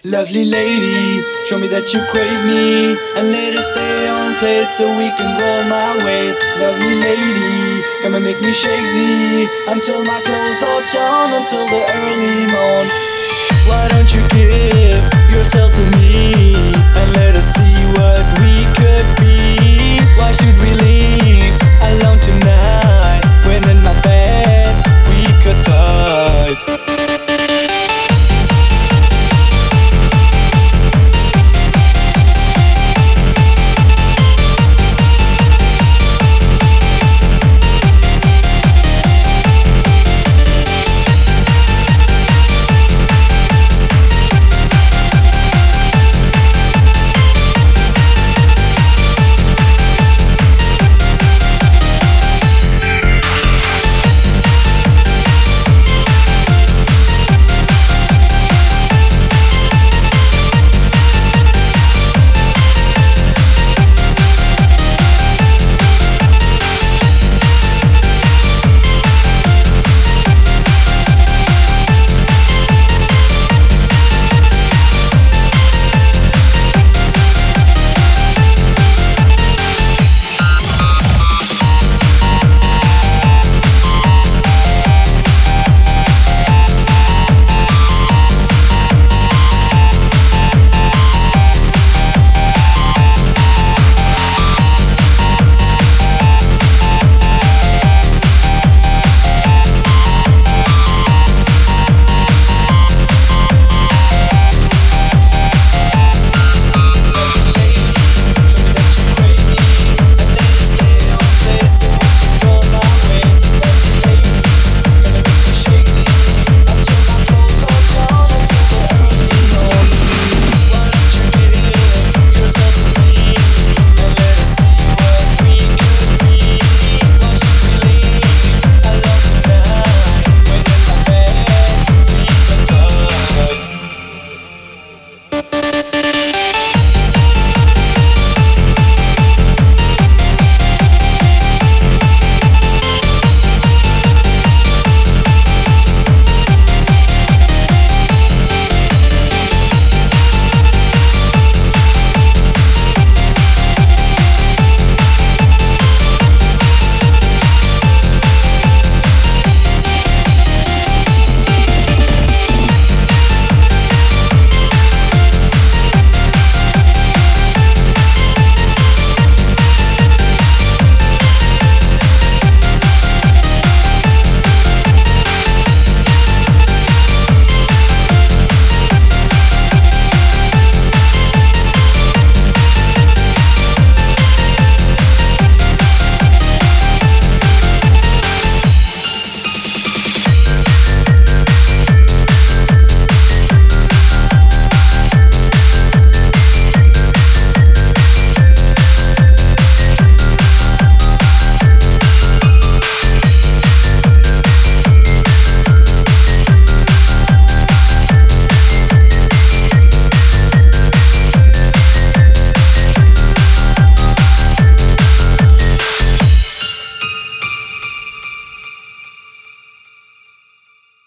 Lovely lady, show me that you crave me, and let us stay on place so we can go my way. Lovely lady, come and make me shaky until my clothes are torn until the early morn. Why don't you give yourself to me and let us see what we could be? Why should